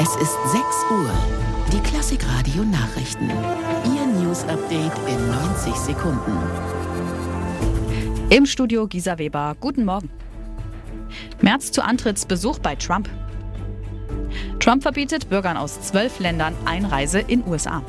Es ist 6 Uhr. Die Klassikradio Nachrichten. Ihr News-Update in 90 Sekunden. Im Studio Gisa Weber. Guten Morgen. Merz zu Antrittsbesuch bei Trump. Trump verbietet Bürgern aus 12 Ländern Einreise in USA.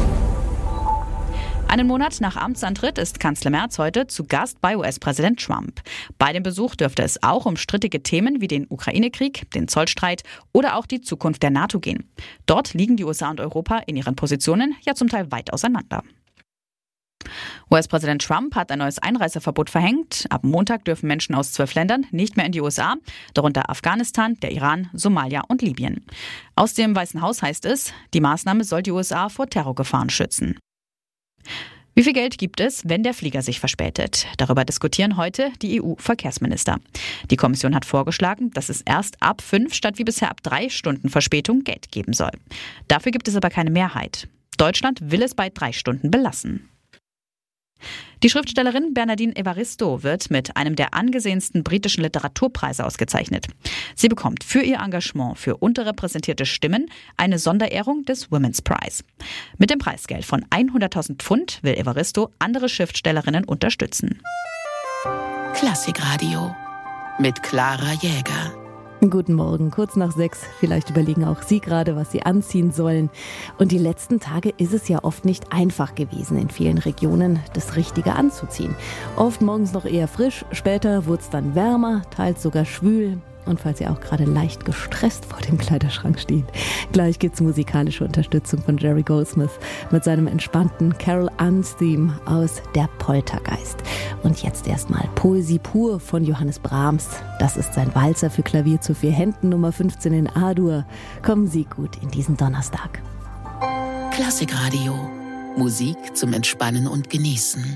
Einen Monat nach Amtsantritt ist Kanzler Merz heute zu Gast bei US-Präsident Trump. Bei dem Besuch dürfte es auch um strittige Themen wie den Ukraine-Krieg, den Zollstreit oder auch die Zukunft der NATO gehen. Dort liegen die USA und Europa in ihren Positionen ja zum Teil weit auseinander. US-Präsident Trump hat ein neues Einreiseverbot verhängt. Ab Montag dürfen Menschen aus 12 Ländern nicht mehr in die USA, darunter Afghanistan, der Iran, Somalia und Libyen. Aus dem Weißen Haus heißt es, die Maßnahme soll die USA vor Terrorgefahren schützen. Wie viel Geld gibt es, wenn der Flieger sich verspätet? Darüber diskutieren heute die EU-Verkehrsminister. Die Kommission hat vorgeschlagen, dass es erst ab 5 statt wie bisher ab 3 Stunden Verspätung Geld geben soll. Dafür gibt es aber keine Mehrheit. Deutschland will es bei 3 Stunden belassen. Die Schriftstellerin Bernardine Evaristo wird mit einem der angesehensten britischen Literaturpreise ausgezeichnet. Sie bekommt für ihr Engagement für unterrepräsentierte Stimmen eine Sonderehrung des Women's Prize. Mit dem Preisgeld von 100.000 Pfund will Evaristo andere Schriftstellerinnen unterstützen. Klassikradio mit Clara Jäger. Guten Morgen, kurz nach 6. Vielleicht überlegen auch Sie gerade, was Sie anziehen sollen. Und die letzten Tage ist es ja oft nicht einfach gewesen, in vielen Regionen das Richtige anzuziehen. Oft morgens noch eher frisch, später wurde es dann wärmer, teils sogar schwül. Und falls ihr auch gerade leicht gestresst vor dem Kleiderschrank steht, gleich gibt's musikalische Unterstützung von Jerry Goldsmith mit seinem entspannten Carol Ann's Theme aus Der Poltergeist. Und jetzt erstmal Poesie pur von Johannes Brahms. Das ist sein Walzer für Klavier zu 4 Händen, Nummer 15 in A-Dur. Kommen Sie gut in diesen Donnerstag. Klassikradio. Musik zum Entspannen und Genießen.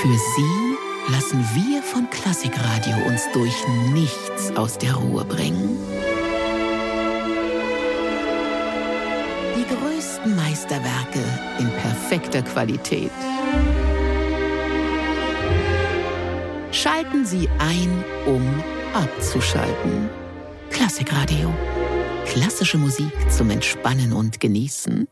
Für Sie lassen wir von Klassikradio uns durch nichts aus der Ruhe bringen. Die größten Meisterwerke in perfekter Qualität. Schalten Sie ein, um abzuschalten. Klassikradio. Klassische Musik zum Entspannen und Genießen.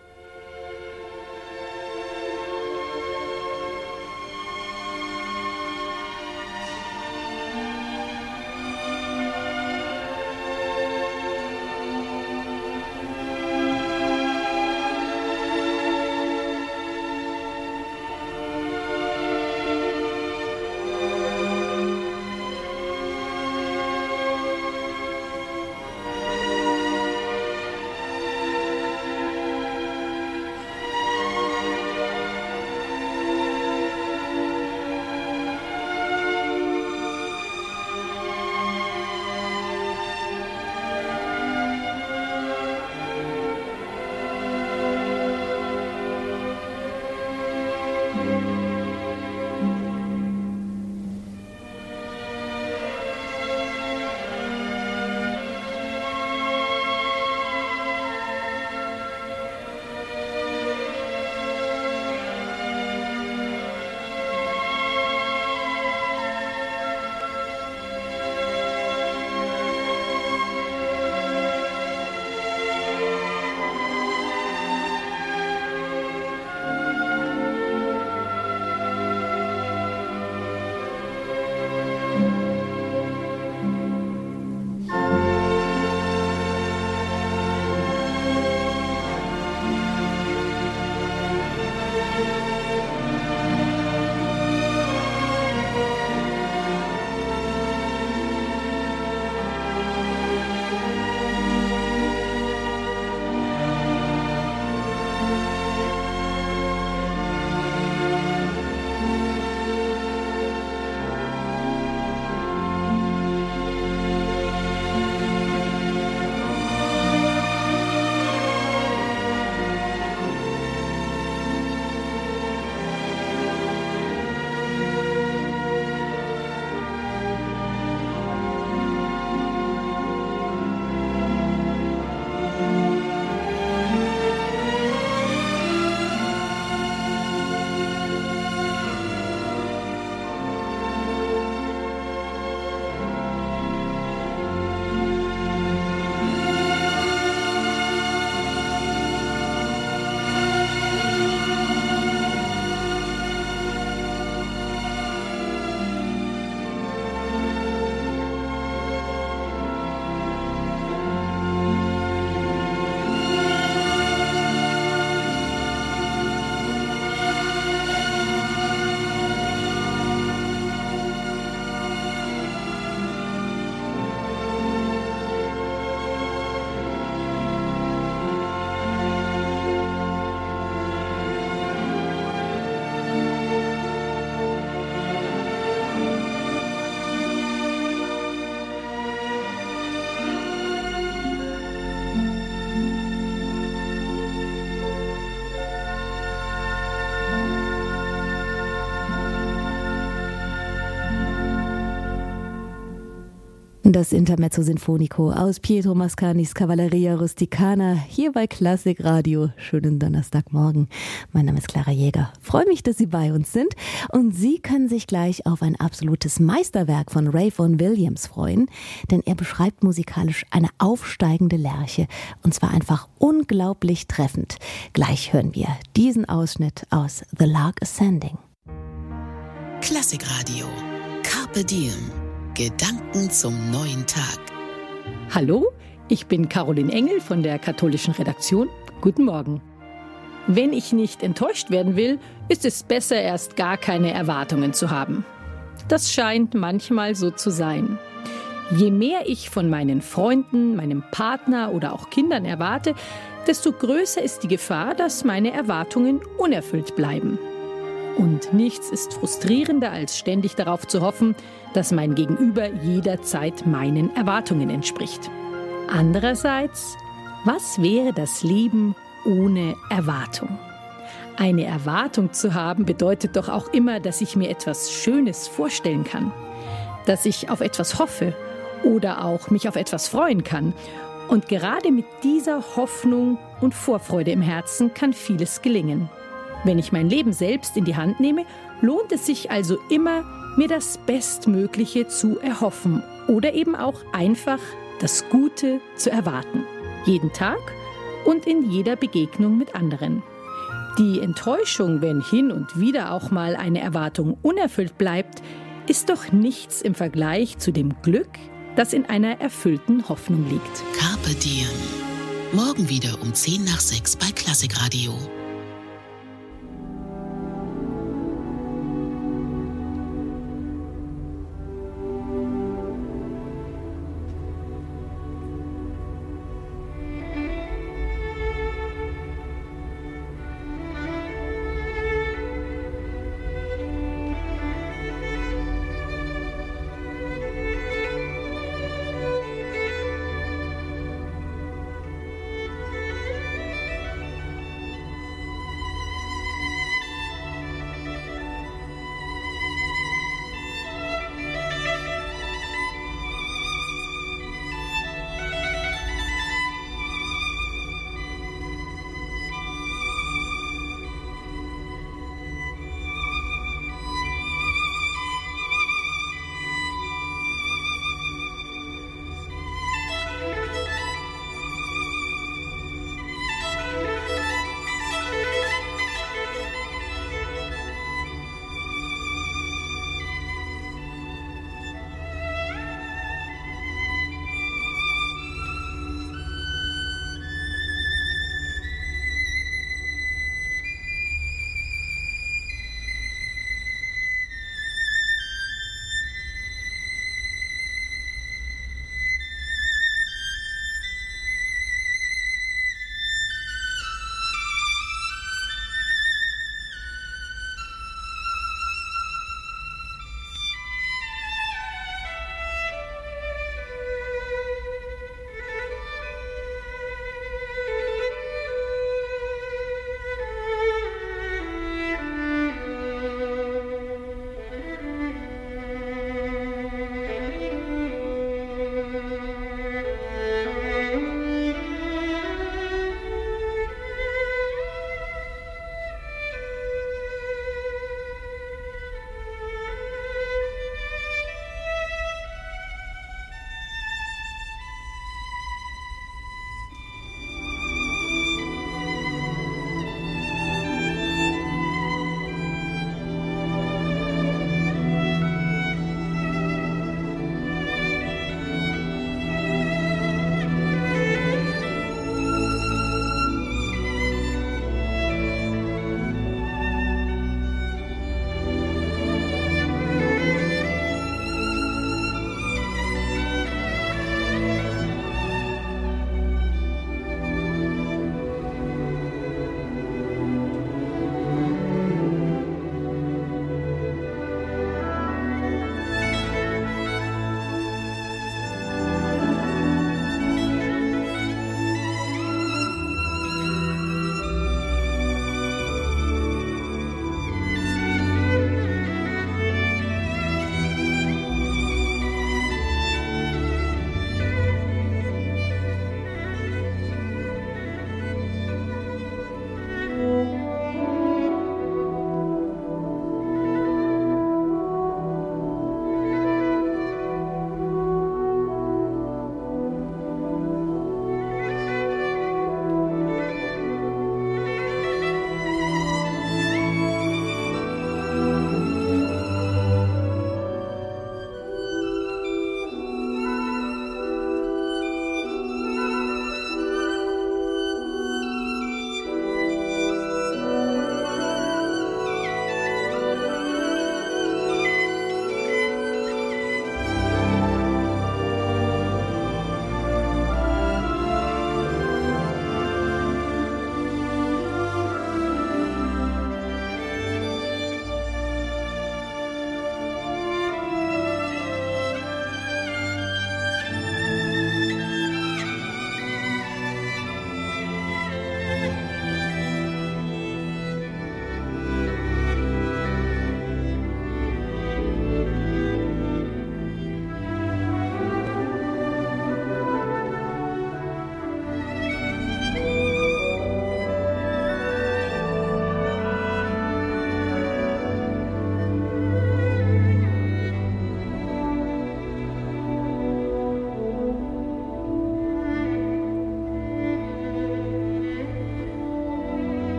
Das Intermezzo Sinfonico aus Pietro Mascanis Cavalleria Rusticana hier bei Klassikradio. Schönen Donnerstagmorgen. Mein Name ist Clara Jäger. Freue mich, dass Sie bei uns sind. Und Sie können sich gleich auf ein absolutes Meisterwerk von Ray Vaughan Williams freuen, denn er beschreibt musikalisch eine aufsteigende Lerche und zwar einfach unglaublich treffend. Gleich hören wir diesen Ausschnitt aus The Lark Ascending. Klassikradio. Carpe Diem. Gedanken zum neuen Tag. Hallo, ich bin Caroline Engel von der Katholischen Redaktion. Guten Morgen. Wenn ich nicht enttäuscht werden will, ist es besser, erst gar keine Erwartungen zu haben. Das scheint manchmal so zu sein. Je mehr ich von meinen Freunden, meinem Partner oder auch Kindern erwarte, desto größer ist die Gefahr, dass meine Erwartungen unerfüllt bleiben. Und nichts ist frustrierender, als ständig darauf zu hoffen, dass mein Gegenüber jederzeit meinen Erwartungen entspricht. Andererseits, was wäre das Leben ohne Erwartung? Eine Erwartung zu haben bedeutet doch auch immer, dass ich mir etwas Schönes vorstellen kann, dass ich auf etwas hoffe oder auch mich auf etwas freuen kann. Und gerade mit dieser Hoffnung und Vorfreude im Herzen kann vieles gelingen. Wenn ich mein Leben selbst in die Hand nehme, lohnt es sich also immer, mir das Bestmögliche zu erhoffen oder eben auch einfach das Gute zu erwarten. Jeden Tag und in jeder Begegnung mit anderen. Die Enttäuschung, wenn hin und wieder auch mal eine Erwartung unerfüllt bleibt, ist doch nichts im Vergleich zu dem Glück, das in einer erfüllten Hoffnung liegt. Carpe Diem. Morgen wieder um 5:10 bei Klassikradio.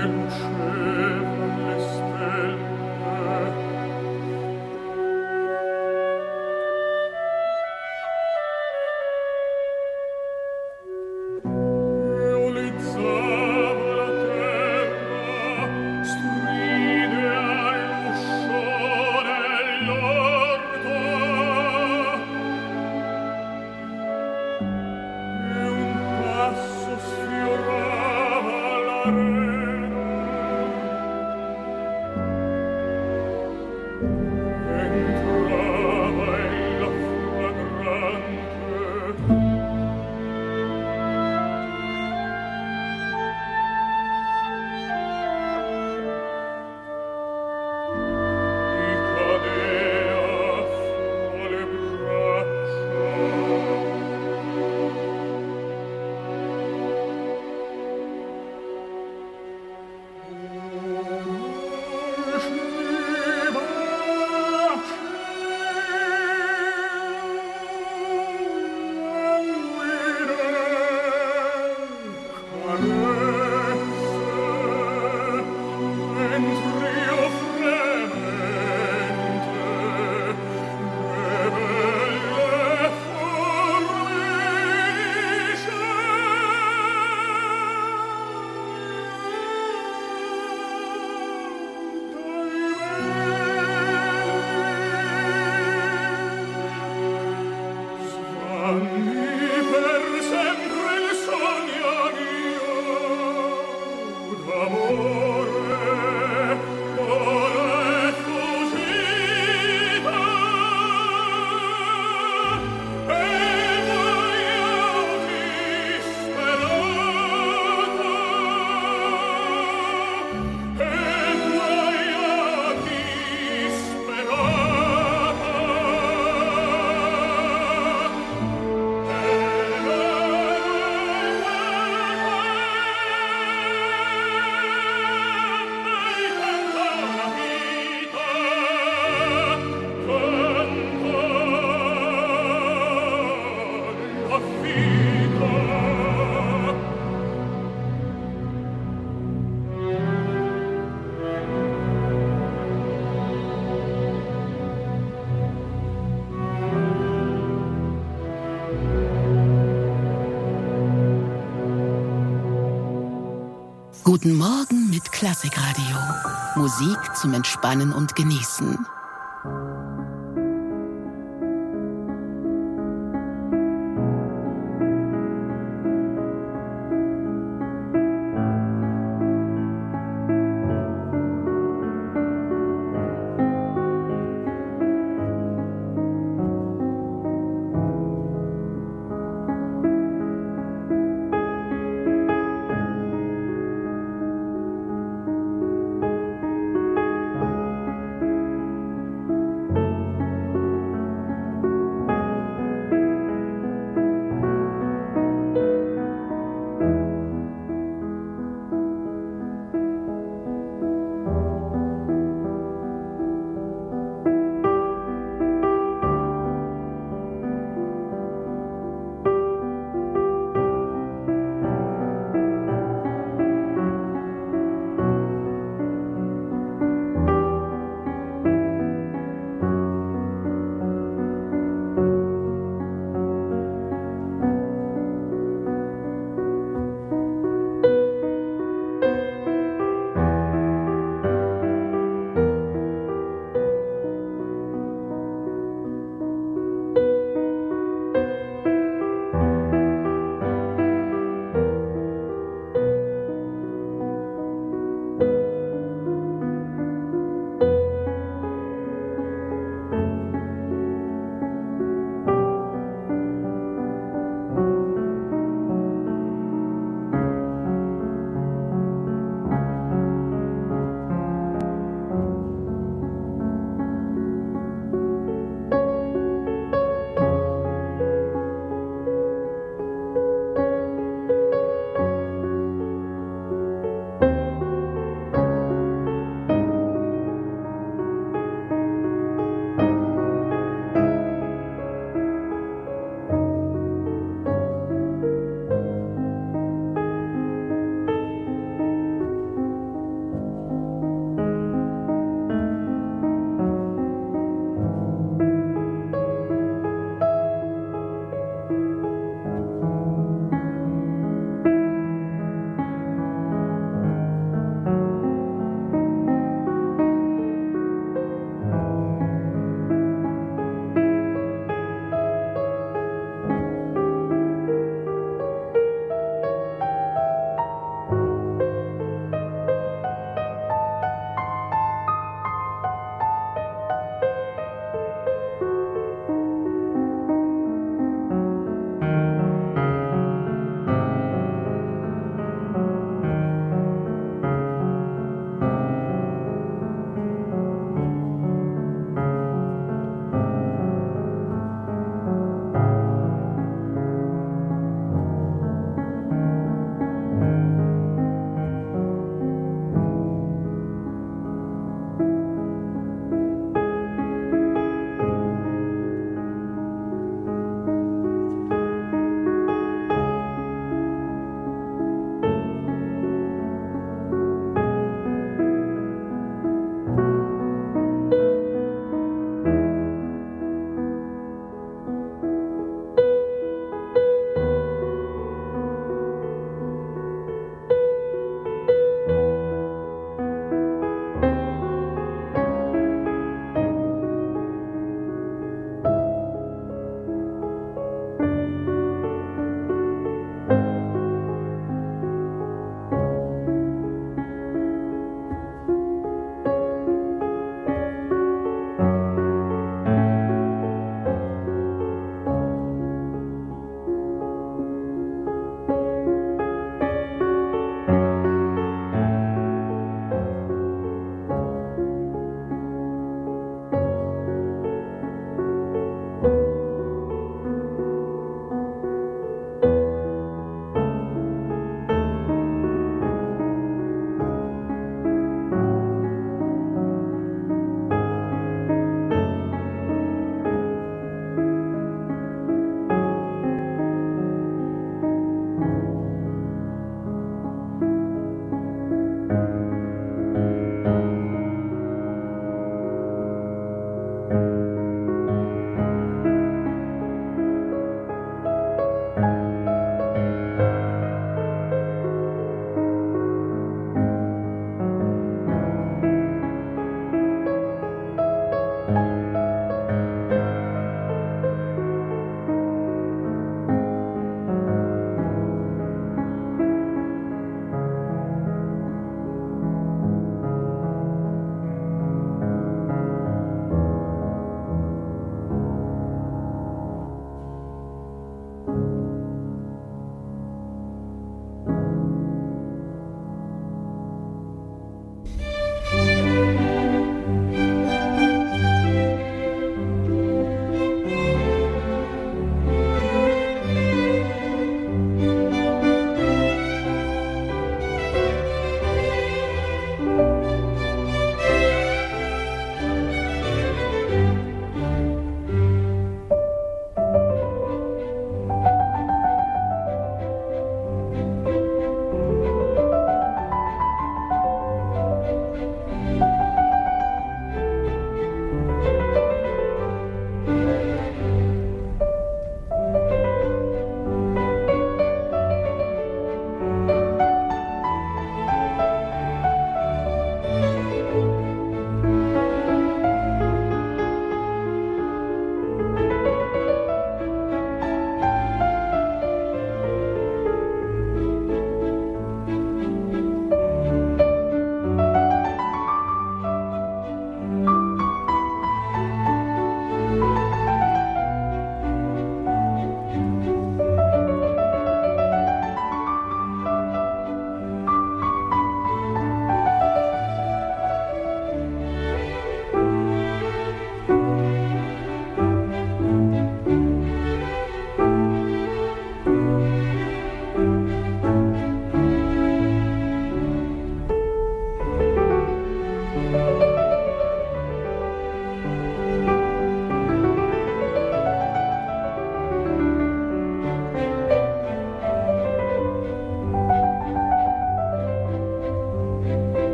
Guten Morgen mit Klassikradio. Musik zum Entspannen und Genießen.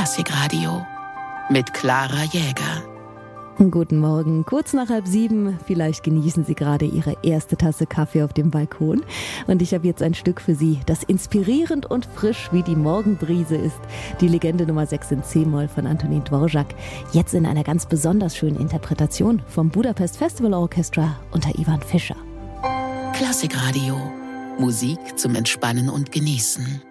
Klassikradio mit Clara Jäger. Guten Morgen, kurz nach 6:30. Vielleicht genießen Sie gerade Ihre erste Tasse Kaffee auf dem Balkon. Und ich habe jetzt ein Stück für Sie, das inspirierend und frisch wie die Morgenbrise ist. Die Legende Nummer 6 in C-Moll von Antonin Dvorak. Jetzt in einer ganz besonders schönen Interpretation vom Budapest Festival Orchestra unter Ivan Fischer. Klassikradio. Musik zum Entspannen und Genießen.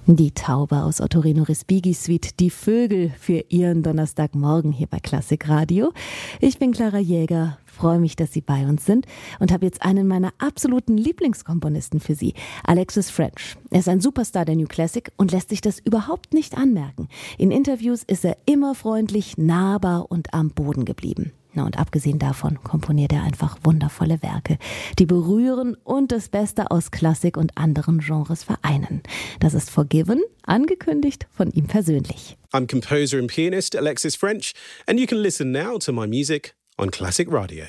Die Taube aus Ottorino Respighi Suite, die Vögel für Ihren Donnerstagmorgen hier bei Klassikradio. Ich bin Clara Jäger, freue mich, dass Sie bei uns sind und habe jetzt einen meiner absoluten Lieblingskomponisten für Sie, Alexis French. Er ist ein Superstar der New Classic und lässt sich das überhaupt nicht anmerken. In Interviews ist er immer freundlich, nahbar und am Boden geblieben. Na, und abgesehen davon komponiert er einfach wundervolle Werke, die berühren und das Beste aus Klassik und anderen Genres vereinen. Das ist Forgiven, angekündigt von ihm persönlich. I'm composer and pianist Alexis French, and you can listen now to my music on Classic Radio.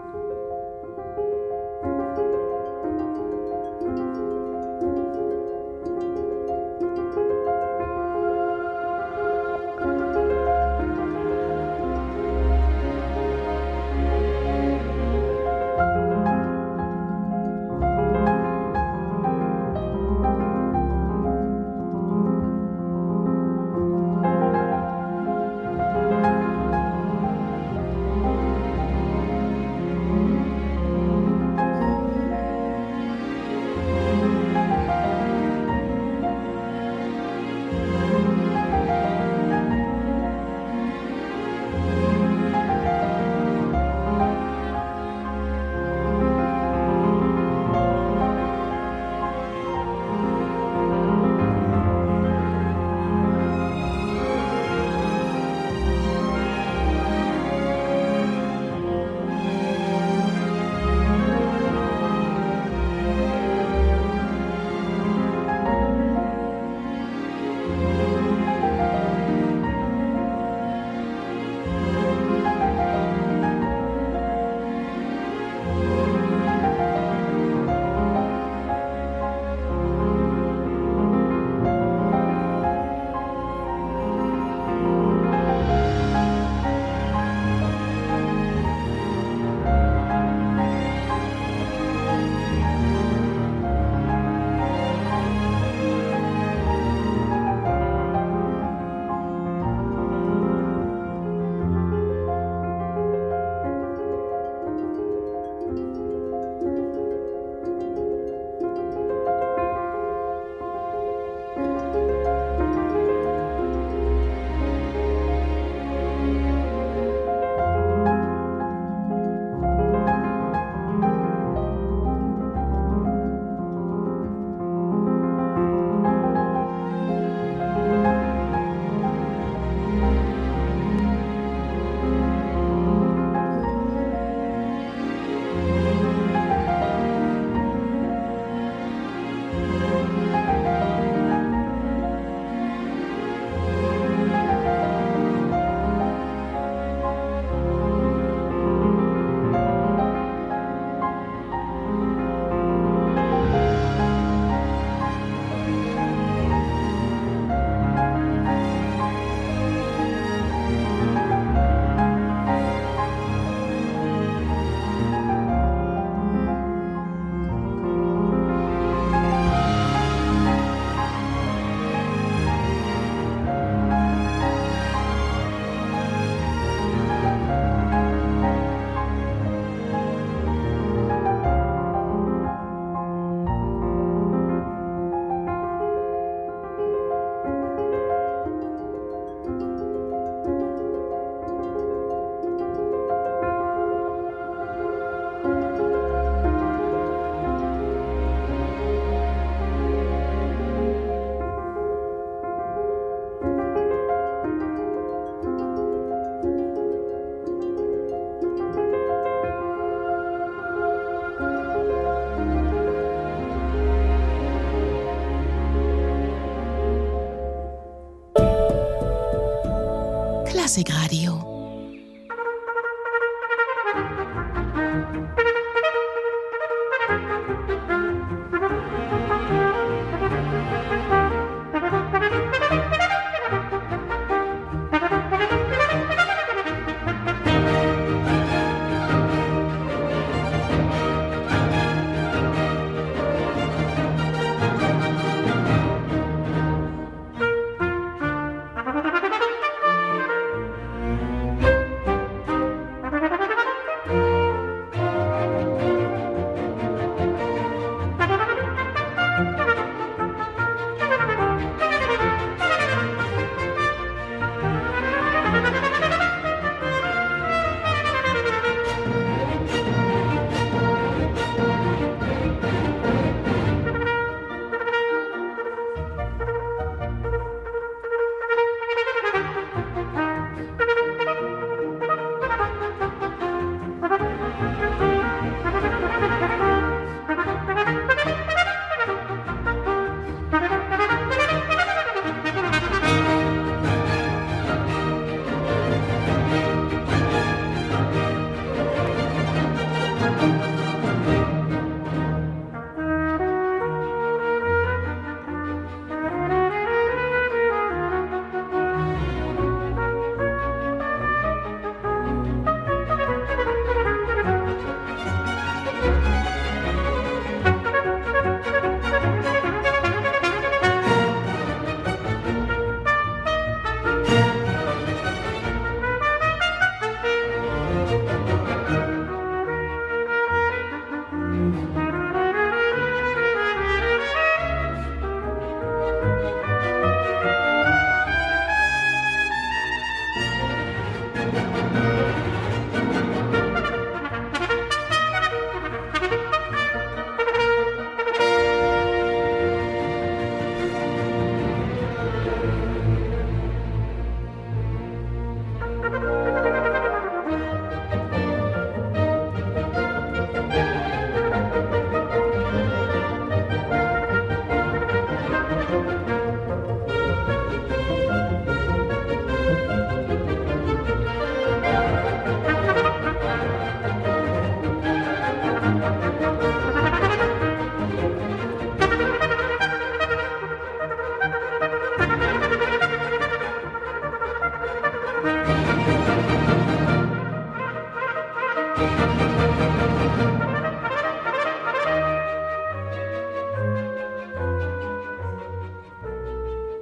Klassikradio.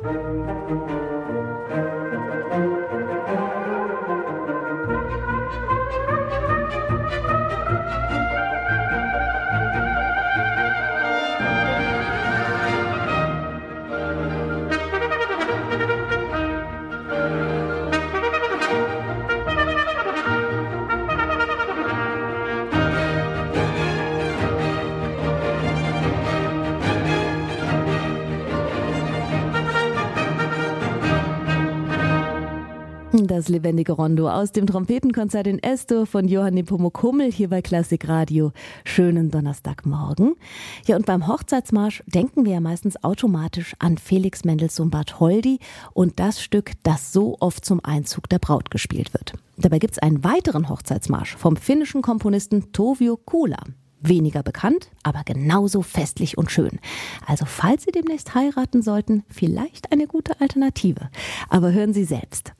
Das lebendige Rondo aus dem Trompetenkonzert in Es-Dur von Johann Nepomuk Hummel hier bei Klassik Radio. Schönen Donnerstagmorgen. Ja, und beim Hochzeitsmarsch denken wir ja meistens automatisch an Felix Mendelssohn Bartholdy und das Stück, das so oft zum Einzug der Braut gespielt wird. Dabei gibt es einen weiteren Hochzeitsmarsch vom finnischen Komponisten Tovio Kula. Weniger bekannt, aber genauso festlich und schön. Also falls Sie demnächst heiraten sollten, vielleicht eine gute Alternative. Aber hören Sie selbst.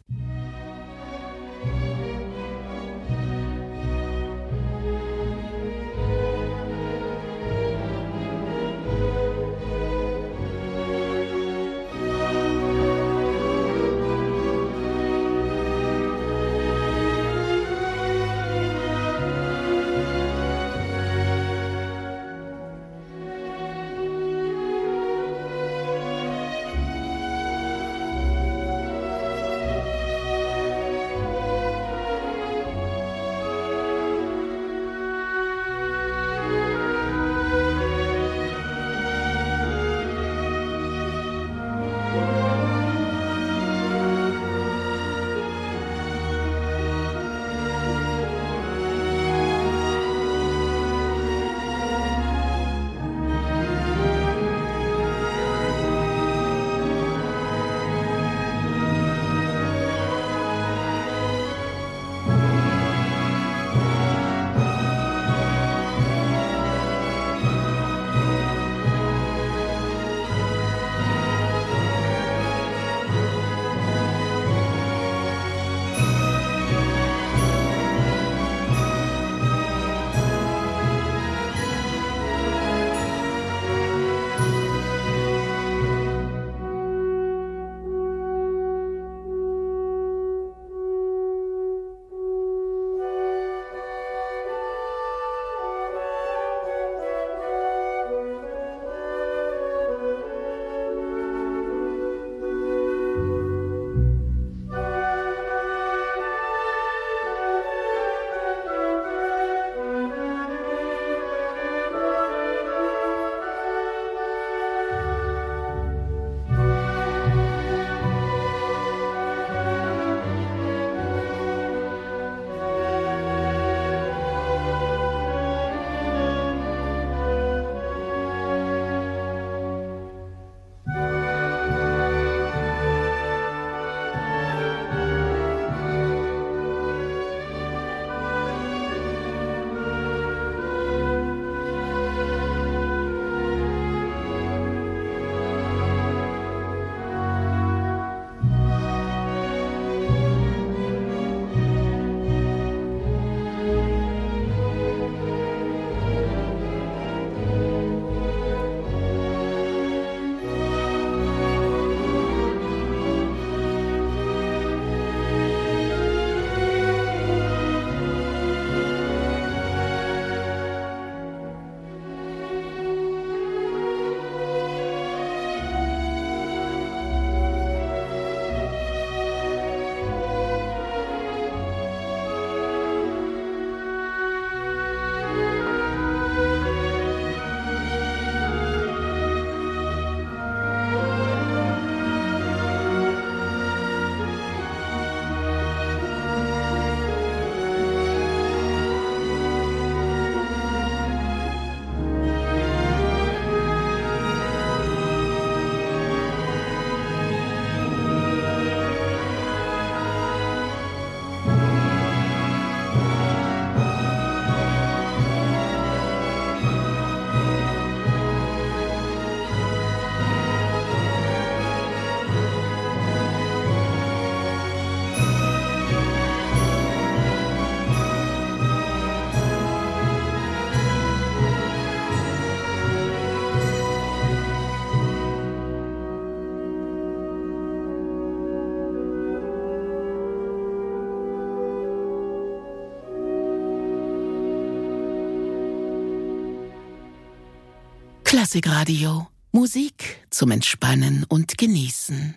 Klassikradio. Musik zum Entspannen und Genießen.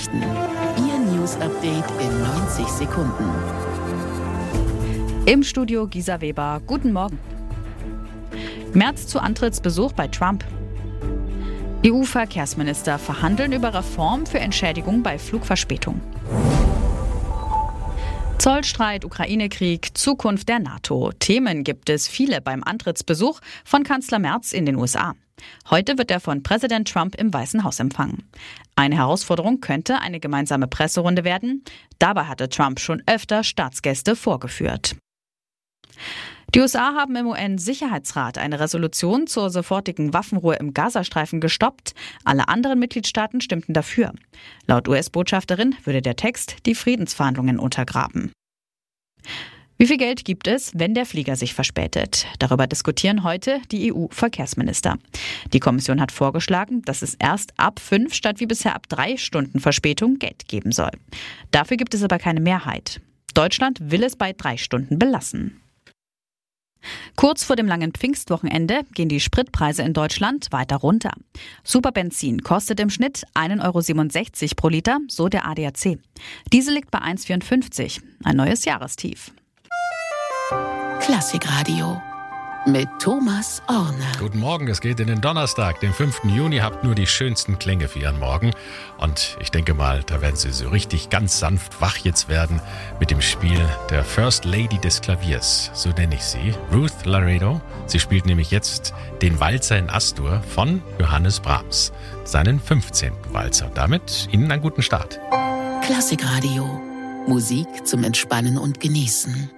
Nachrichten. Ihr News-Update in 90 Sekunden. Im Studio Gisa Weber. Guten Morgen. Merz zu Antrittsbesuch bei Trump. EU-Verkehrsminister verhandeln über Reform für Entschädigung bei Flugverspätung. Zollstreit, Ukraine-Krieg, Zukunft der NATO. Themen gibt es viele beim Antrittsbesuch von Kanzler Merz in den USA. Heute wird er von Präsident Trump im Weißen Haus empfangen. Eine Herausforderung könnte eine gemeinsame Presserunde werden. Dabei hatte Trump schon öfter Staatsgäste vorgeführt. Die USA haben im UN-Sicherheitsrat eine Resolution zur sofortigen Waffenruhe im Gazastreifen gestoppt. Alle anderen Mitgliedstaaten stimmten dafür. Laut US-Botschafterin würde der Text die Friedensverhandlungen untergraben. Wie viel Geld gibt es, wenn der Flieger sich verspätet? Darüber diskutieren heute die EU-Verkehrsminister. Die Kommission hat vorgeschlagen, dass es erst ab 5 statt wie bisher ab 3 Stunden Verspätung Geld geben soll. Dafür gibt es aber keine Mehrheit. Deutschland will es bei 3 Stunden belassen. Kurz vor dem langen Pfingstwochenende gehen die Spritpreise in Deutschland weiter runter. Superbenzin kostet im Schnitt 1,67 € pro Liter, so der ADAC. Diesel liegt bei 1,54 €, ein neues Jahrestief. Klassikradio mit Thomas Orner. Guten Morgen, es geht in den Donnerstag, den 5. Juni. Habt nur die schönsten Klänge für Ihren Morgen. Und ich denke mal, da werden Sie so richtig ganz sanft wach jetzt werden mit dem Spiel der First Lady des Klaviers. So nenne ich sie, Ruth Laredo. Sie spielt nämlich jetzt den Walzer in Astur von Johannes Brahms, seinen 15. Walzer. Und damit Ihnen einen guten Start. Klassikradio. Musik zum Entspannen und Genießen.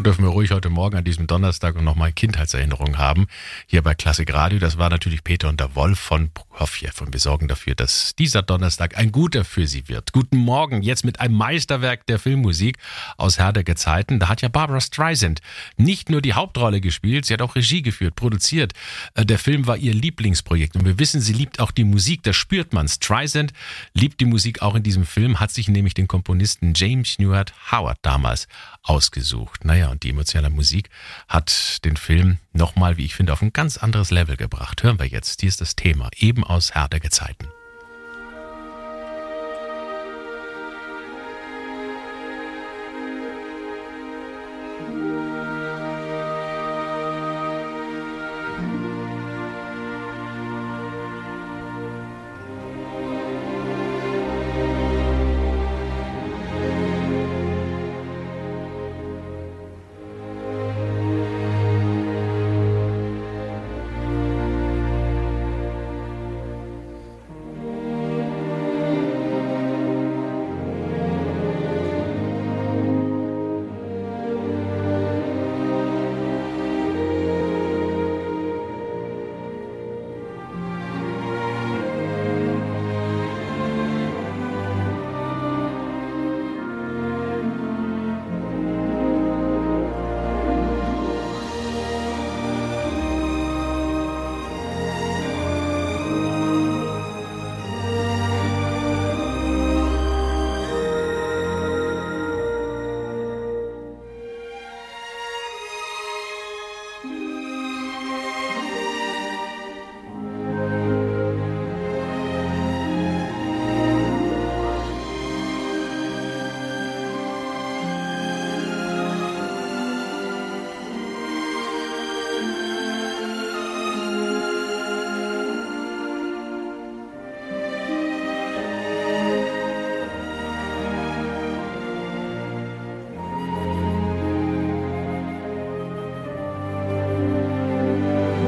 Da dürfen wir ruhig heute Morgen an diesem Donnerstag und nochmal Kindheitserinnerungen haben. Hier bei Klassik Radio, das war natürlich Peter und der Wolf von Prokofjew. Und wir sorgen dafür, dass dieser Donnerstag ein guter für Sie wird. Guten Morgen, jetzt mit einem Meisterwerk der Filmmusik aus Herr der Gezeiten. Da hat ja Barbra Streisand nicht nur die Hauptrolle gespielt, sie hat auch Regie geführt, produziert. Der Film war ihr Lieblingsprojekt. Und wir wissen, sie liebt auch die Musik, das spürt man. Streisand liebt die Musik auch in diesem Film, hat sich nämlich den Komponisten James Newhart Howard damals ausgesucht. Naja, und die emotionale Musik hat den Film nochmal, wie ich finde, auf ein ganz anderes Level gebracht. Hören wir jetzt, hier ist das Thema, eben aus Herr der Gezeiten.